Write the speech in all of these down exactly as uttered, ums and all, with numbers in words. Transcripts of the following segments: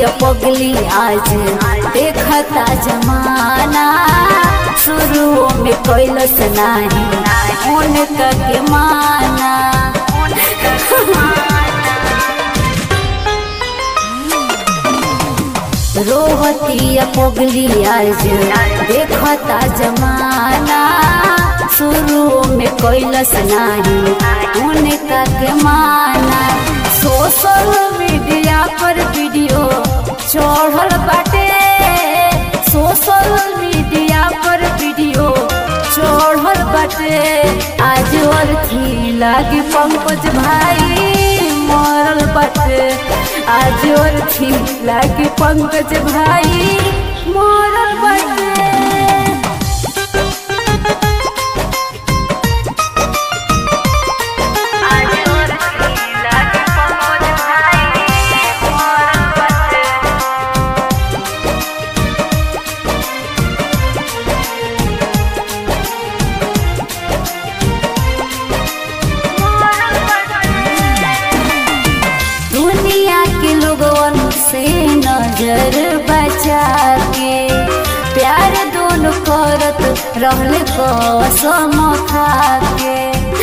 पगली आज देखता जमाना, शुरू में कैलस नाही उनका के माना। रोहती पगली आज देखता जमाना, शुरू में कैलस नाही उनका के माना। सोशल मीडिया पर वीडियो चढ़ल बाटे, सोशल मीडिया पर वीडियो चढ़ल बाटे। आज अर्थी लागी पंकज भाई मरल बाटे, आज अर्थी लागी पंकज भाई मरल बाटे। से नजर बचा के प्यार दोनों करत रहल कसम खा के।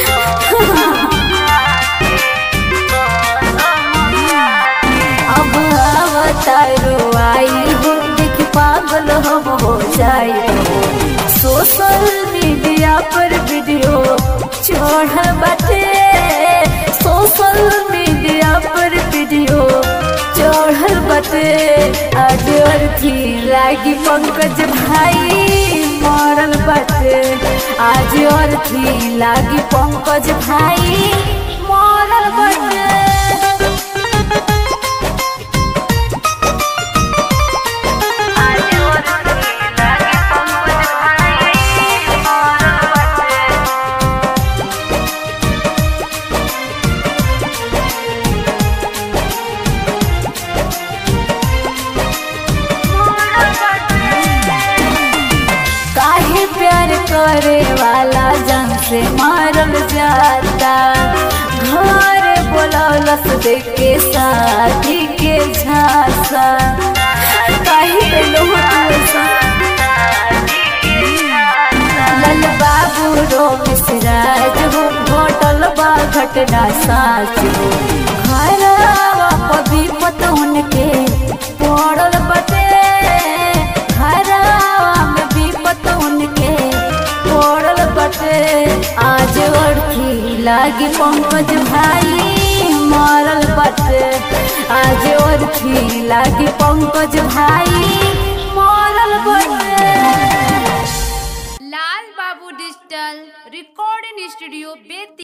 अब अवतारो आई हो देख पागल हम हो जाए। सोशल मीडिया पर वीडियो चढ़ल बाटे, सोशल मीडिया पर वीडियो चढ़ल बाटे। आज अर्थी लागी पंकज भाई मरल बाटे, आज अर्थी लागी पंकज भाई मरल बाटे। करे वाला जन से मारल जाता, घर बोलौलस देख के शादी के झांसा। कहीं लल बाबू रो मिसराज हो घटल बा घटना साच हो। घरवा पबी पतौन के पड़ल बटे, घरवा में भी पतौन के पड़ल बटे। आज अर्थी लागी पंकज भाई मरल बटे, आज अर्थी लागी पंकज भाई मरल बटे। लाल बाबू डिजिटल रिकॉर्डिंग स्टूडियो बेती।